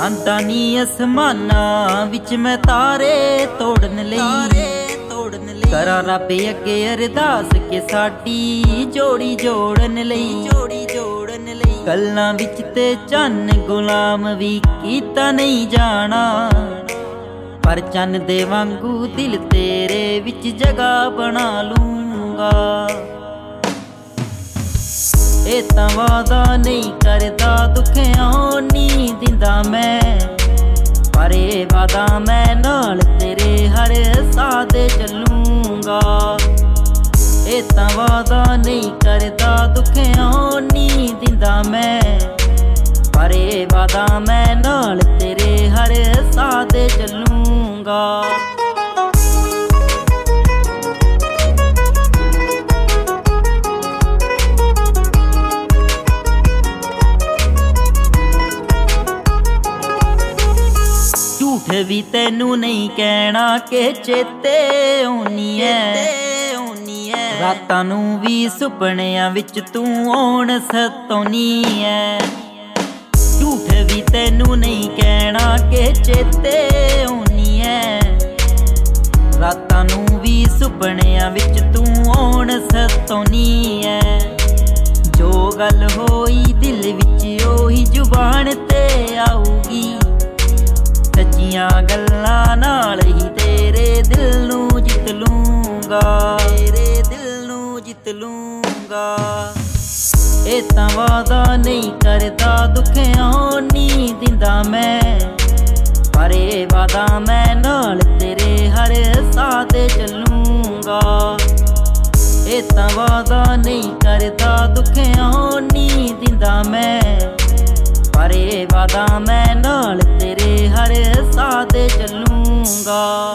ਜਾਂਦਾ ਨੀ ਅਸਮਾਨਾਂ ਵਿੱਚ ਮੈਂ ਤਾਰੇ ਤੋੜਨ ਲਈ ਕਰਾਂ ਰੱਬ ਅੱਗੇ ਅਰਦਾਸ ਕਿ ਸਾਡੀ ਜੋੜੀ ਜੋੜਨ ਲਈ ਗੱਲਾਂ ਵਿੱਚ ਤੇ ਚੰਨ ਗੁਲਾਮ ਵੀ ਕੀਤਾ ਨਹੀਂ ਜਾਣਾ, ਪਰ ਚੰਨ ਦੇ ਵਾਂਗੂ ਦਿਲ ਤੇਰੇ ਵਿੱਚ ਜਗ੍ਹਾ ਬਣਾ ਲੂੰਗਾ। ਇਹ ਤਾਂ ਵਾਦਾ ਨਹੀਂ ਕਰਦਾ ਦੁੱਖਿਆਂ ਨੀ ਦਿੰਦਾ ਮੈਂ, ਪਰ ਇਹ ਵਾਦਾ ਮੈਂ ਨਾਲ ਤੇਰੇ ਹਰ ਸਾਹ ਦੇ ਚੱਲੂੰਗਾ। ਇਹ ਤਾਂ ਵਾਦਾ ਨਹੀਂ ਕਰਦਾ ਦੁੱਖਿਆਂ ਨੀ ਦਿੰਦਾ ਮੈਂ, ਪਰ ਇਹ ਵਾਦਾ ਮੈਂ ਨਾਲ ਤੇਰੇ ਹਰ ਸਾਹ ਦੇ ਚੱਲੂੰਗਾ। ਝੂਠ ਵੀ ਤੈਨੂੰ ਨਹੀਂ ਕਹਿਣਾ ਕਿ ਚੇਤੇ ਆਉਣੀ ਐ, ਰਾਤਾਂ ਨੂੰ ਵੀ ਸੁਪਨਿਆਂ ਵਿੱਚ ਤੂੰ ਆਉਣ ਸਤਾਉਣੀ ਐ। ਝੂਠ ਵੀ ਤੈਨੂੰ ਨਹੀਂ ਕਹਿਣਾ ਕਿ ਚੇਤੇ ਆਉਣੀ ਐ, ਰਾਤਾਂ ਨੂੰ ਵੀ ਸੁਪਨਿਆਂ ਵਿੱਚ ਤੂੰ ਆਉਣ ਸਤਾਉਣੀ ਐ। ਜੋ ਗੱਲ ਹੋਈ ਦਿਲ ਵਿੱਚ ਉਹੀ ਜ਼ੁਬਾਨ ਤੇ ਆਊਗੀ, ਸੱਚੀਆਂ ਗੱਲਾਂ ਨਾਲ ਹੀ ਤੇਰੇ ਦਿਲ ਨੂੰ ਜਿੱਤ ਲੂੰਗਾ, ਇਹ ਤਾਂ ਵਾਦਾ ਨਹੀਂ ਕਰਦਾ ਦੁੱਖਿਆਂ ਨੀ ਦਿੰਦਾ ਮੈਂ, ਪਰ ਇਹ ਵਾਦਾ ਮੈਂ ਨਾਲ ਤੇਰੇ ਹਰ ਸਾਹ ਤੇ ਚੱਲੂੰਗਾ। ਇਹ ਤਾਂ ਵਾਦਾ ਨਹੀਂ ਕਰਦਾ ਦੁੱਖਿਆਂ ਨੀ ਦਿੰਦਾ ਮੈਂ, ਪਰ ਇਹ ਵਾਦਾ ਮੈਂ ਨਾਲ ਤੇਰੇ ਹਰ ਸਾਹ ਤੇ ਚੱਲੂੰਗਾ।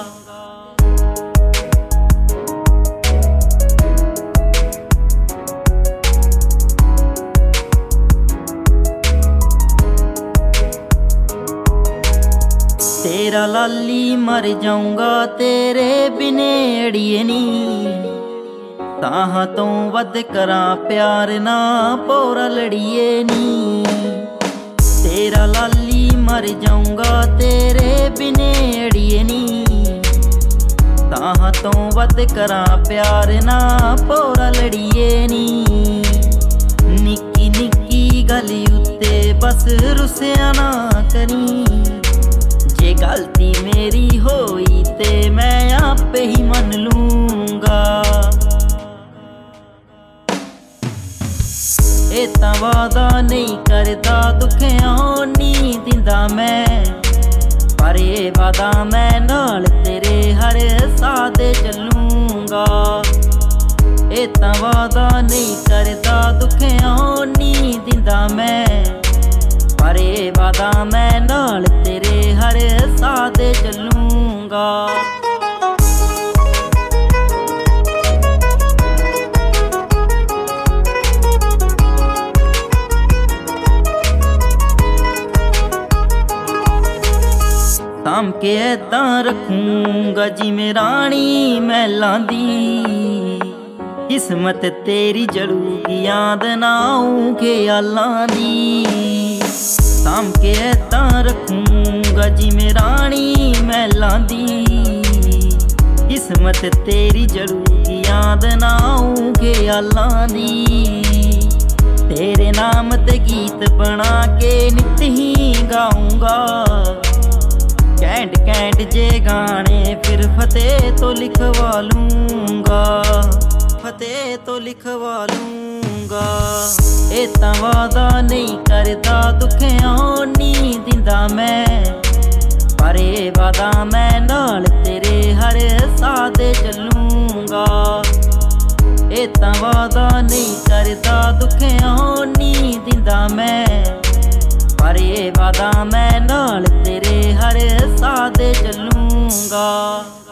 ਤੇਰਾ ਲਾਲੀ ਮਰ ਜਾਊਂਗਾ ਤੇਰੇ ਬਿਨੇ ਅੜੀਏ ਨੀ, ਤਾਹਾਂ ਤੋਂ ਵੱਧ ਕਰਾਂ ਪਿਆਰ ਨਾ ਭੋਰਾ ਲੜੀਏ ਨੀ। ਤੇਰਾ ਲਾਲੀ ਮਰ ਜਾਊਂਗਾ ਤੇਰੇ ਬਿਨੇ ਅੜੀਏ ਨੀ, ਤਾਹਾਂ ਤੋਂ ਵੱਧ ਕਰਾਂ ਪਿਆਰ ਨਾ ਭੋਰਾ ਲੜੀਏ ਨੀ। ਨਿੱਕੀ ਨਿੱਕੀ ਗੱਲ ਉੱਤੇ ਬਸ ਰੁੱਸਿਆ ਨਾ ਕਰੀ, ਜੇ ਗਲਤੀ ਮੇਰੀ ਹੋਈ ਤੇ ਮੈਂ ਆਪੇ ਹੀ ਮੰਨ ਲੂੰਗਾ। ਇਹ ਤਾਂ ਵਾਦਾ ਨਹੀਂ ਕਰਦਾ ਦੁੱਖਿਆਂ ਨੀ ਦਿੰਦਾ ਮੈਂ, ਪਰ ਇਹ ਵਾਦਾ ਮੈਂ ਨਾਲ ਤੇਰੇ ਹਰ ਸਾਹ ਦੇ ਚੱਲੂੰਗਾ। ਇਹ ਤਾਂ ਵਾਦਾ ਨਹੀਂ ਕਰਦਾ ਦੁੱਖਿਆਂ ਨੀ ਦਿੰਦਾ ਮੈਂ, ਪਰ ਇਹ ਵਾਦਾ ਮੈਂ ਨਾਲ ਤੇਰੇ ਹਰ ਸਾਹ ਦੇ ਚੱਲੂੰਗਾ। ਸਾਂਭ ਕੇ ਏਦਾਂ ਰੱਖੂੰਗਾ ਜਿਵੇਂ ਰਾਣੀ ਮਹਿਲਾਂ ਦੀ, ਕਿਸਮਤ ਤੇਰੀ ਜੜੂਗੀ ਯਾਦ ਨਾ ਆਊ ਖਿਆਲਾਂ ਦੀ। ਸਾਂਭ ਕੇ ਏਦਾਂ ਰੱਖੂੰਗਾ ਜਿਵੇਂ ਰਾਣੀ ਮਹਿਲਾਂ ਦੀ, ਕਿਸਮਤ ਤੇਰੀ ਜੜੂਗੀ ਯਾਦ ਨਾ ਆਊ ਖਿਆਲਾਂ ਦੀ। ਤੇਰੇ ਨਾਮ ਤੇ ਗੀਤ ਬਣਾ ਕੇ ਨਿੱਤ ਹੀ ਗਾਊਂਗਾ, ਘੈਂਟ ਘੈਂਟ ਜੇ ਗਾਣੇ ਫਿਰ ਫਤਿਹ ਤੋਂ ਲਿਖਵਾ ਲੂੰਗਾ, ਫਤਿਹ ਤੋਂ ਲਿਖਵਾ ਲੂੰਗਾ। ਇਹ ਤਾਂ ਵਾਦਾ ਨਹੀਂ ਕਰਦਾ ਦੁੱਖਿਆਂ ਨੀ ਦਿੰਦਾ ਮੈਂ, ਪਰ ਇਹ ਵਾਦਾ ਮੈਂ ਨਾਲ ਤੇਰੇ ਹਰ ਸਾਹ ਦੇ ਚੱਲੂੰਗਾ। ਇਹ ਤਾਂ ਵਾਦਾ ਨਹੀਂ ਕਰਦਾ ਦੁੱਖਿਆਂ ਨੀ ਦਿੰਦਾ ਮੈਂ, ਪਰ ਇਹ ਵਾਦਾ ਮੈਂ ਨਾਲ ਤੇਰੇ ਹਰ ਸਾਹ ਦੇ ਚੱਲੂੰਗਾ।